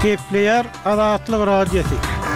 Kepler Azatlyk Radiosu.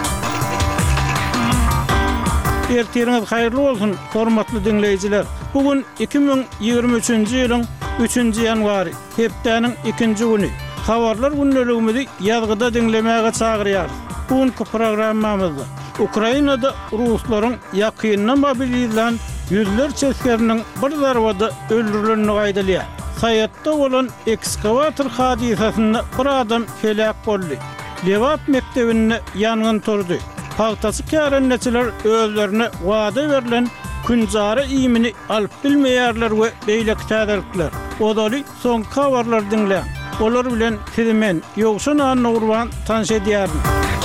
Ertiriniz hayırlı olsun, hormatly dinleyijiler. Bugün 2023-nji ýylyň 3-nji ýanwary, hepdeniň 2-nji güni. Habarlar günneligimizi ýazgyda dinlemäge çagyrýar. Bugünkü programmamyzda Ukrainada ruslaryň ýakynna mobilizilan ýüzlerçe askeriniň bir zarbada öldürilenini gaýdalýar. Sayatda bolan ekskavator hadisasyny bir adam helak boldy. Lewat mektebinde ýangyn turdy. Paýtasy kärenneçiler özlerine wada berilen künjara iýmini alyp bilmeýärler we beýle täderlikler. Odaly soň habarlar dinle. Olar bilen sizimen ýogşuna nurwan tanış edýärin.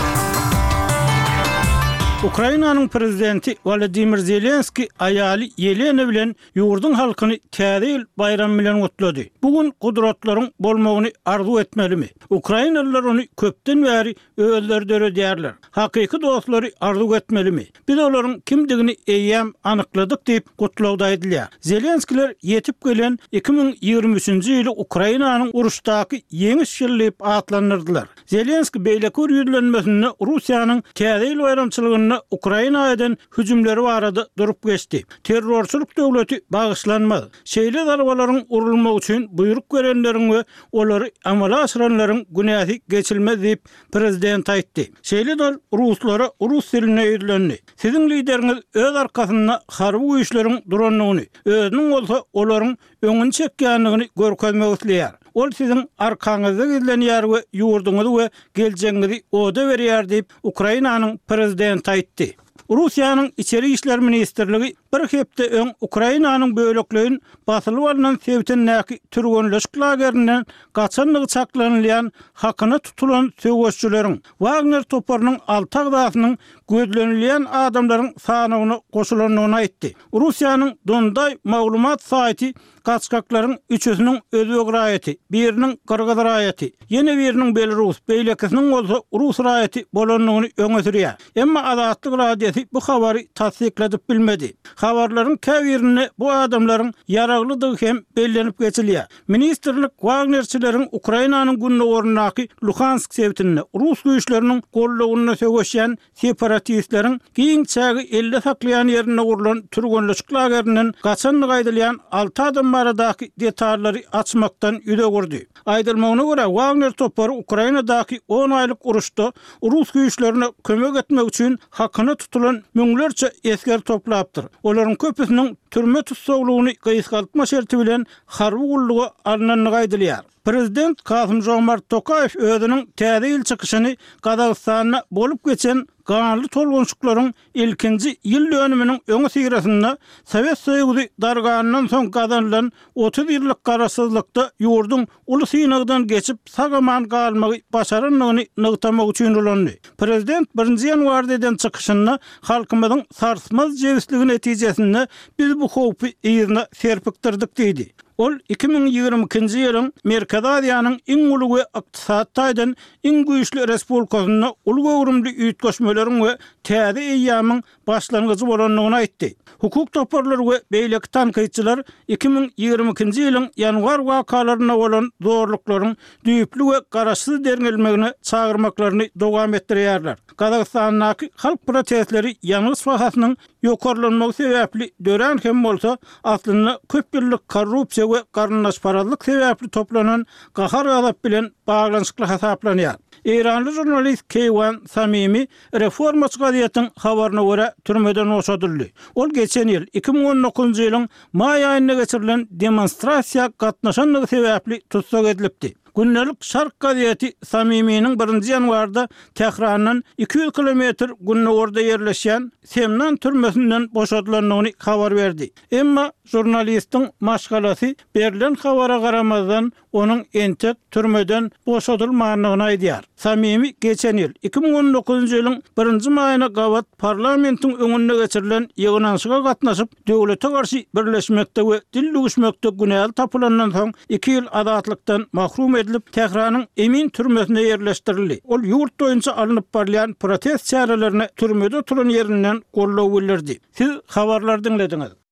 Ukrainanyň prezidenti Volodymyr Zelenski aýaly Yelena bilen ýurdun halkyny täze ýyl bayram bilen gutlady. Bugün gudratlaryň bolmagyny arzu etmelimi? Ukrainalılar ony köpden bäri özleri döredýärler. Hakyky dostlary arzu etmelimi? Biz olaryň kimdigini eýýäm anykladyk diýip gutlawda edilýär. Zelenskiler ýetip gelen 2023-nji ýyly Ukrainanyň uruşdaky ýeňiş ýyly atlanyrdylar. Zelenski beýleki ýüzlenmesini Russiýanyň täze ýyl bayramçylygyny Ukrainadan hüjümleri barada durup geçti. Terrorçuluk döwleti bagyşlanmady. Şeýle zarabalaryň urulmagy üçin buyruk berenleriň we olary amala aşyranlaryň günäsi geçilmez diýip prezident aýtdy. Şeýle dol ruslara rus diline öýdülendi. Siziň lideriniz öz arkasynda harby güýçleriň duranlygyny, özüniň bolsa olaryň öňüni çekýänligini görkezmek isleýär. Ol siziň arkaňyzda gizlenýär we ýurduňyzy we gelecegiňizi oda berýär diýip Ukrainanyň prezidenti aýtdy. Russiýanyň içeri işler ministrligi bir hepde öň Ukrainanyň böleklerini basylyp alynan sebäpden türgenleşik lagerinden gaçanlygy saklanylýan hakyna tutulan söwüşçüleriň Wagner toparynyň alty agdasynyň gözlenilýän adamlaryň sanawyna goşulanyny aýtdy. Russiýanyň Donday maglumat saýty gaçkaklaryň üçüsiniň özbek raýaty, biriniň Kırgız raýaty, ýene biriniň Belarus, beýlekisiniň bolsa Rus raýaty bolanlygyny öňe sürýär. Emma Azatlyk Radiosu bu habary tasdikledip bilmedi. Habarlaryň käbirini bu adamlaryň yaraglydygy hem bellenip geçilýär. Ministrlik Wagnerçileriň Ukrainanyň günnegorunaky Luhansk sebätinde Rus güýçleriniň gollagyna söwüşýän separatistleriň giňçägi 50 saklayan ýerine gurulan türgenleşik lagerinden gaçanlygy aýdylýan 6 adam baradaky detallary açmakdan ýüze gurdy. Aýdylmagyna görä Wagner topary Ukrainadaky 10 aýlyk uruşda Rus güýçlerine kömek etmek üçin hakyna tutulan müňlerçe esker toplapdyr. Olaryň köpüsiniň türme tutsaglygyny gysgaltma şerti bilen harby gullugy alynanyny gaýdylýar. Prezident Kasym-Jomart Tokayew özüniň täze ýyl çykyşyny Kazakstanda bolup geçen ganly tolgunçuklaryň ilkinji ýyl dönüminiň öňe sigrasynda Sowet Soýuzy darganyndan soň gazanlan 30 ýyllyk garaşsyzlykda ýurdun uly synagdan geçip sagaman galmagy başaranlygyny nygtamak üçin ulandy. Prezident 1-nji ýanwarda eden çykyşyny halkymyzyň sarsmaz jewsligini netijesinde biz bu howpy ýerine serpikdirdik diýdi. Ol 2022-nji ýylyň Merkez Aziýanyň iň uly we ykdysatdaýdan iň güýçli respublikasyna uly gowrumly üýtgeşmeleriň we täze eýýamyň başlangyjy bolanlygyny aýtdy. Hukuk toparlary we beýleki tanqidçiler 2022-nji ýylyň ýanwar wakalaryna bolan zorluklaryň düýpli we garaşsyz derňelmegine çagyrmaklaryny dowam etdirýärler. Kazakstandaky halk protestleri ýangy sohasynyň ýokarlanmagy sebäpli dören hem bolsa aslynda köp ýyllyk korrupsiýa we garnaşparazlyk sebäpli toplanan gahar azap bilen baglanşykly hasaplanýar. İranly jurnalist Keywan Samimi reformaçy gazetyň habaryna görä türmeden oşadyldy. Ol geçen ýyl 2019-njy ýylyň may aýyna geçirilen demonstrasiýa gatnaşanlygy sebäpli tutsak edilipdi. Günnelik Şark gazeti Samimi'nin 1-nji ýanwarda Tehrandan 200 kilometr günneorda ýerleşýän Semnan türmesinden boşadylanlygyny habar berdi. Emma jurnalistiň maşgalasy berilen habara garamazdan onun entek türmeden boşadylmagyny aýdýar. Samimi geçen ýyl 2019-njy ýylyň 1-nji maýyna gawat parlamentiň öňünde geçirilen ýygynaşyga gatnaşyp döwlete garşy birleşmekde we dil düşmekde günäl tapylandan soň 2 ýyl azatlykdan mahrum edilip Tehranyň Emin türmesine ýerleşdirildi. Ol ýurt boýunça alınıp barlayan protest çarelerini türmede turan ýerinden gollaw bildirdi. Siz habarlar dinlediňiz.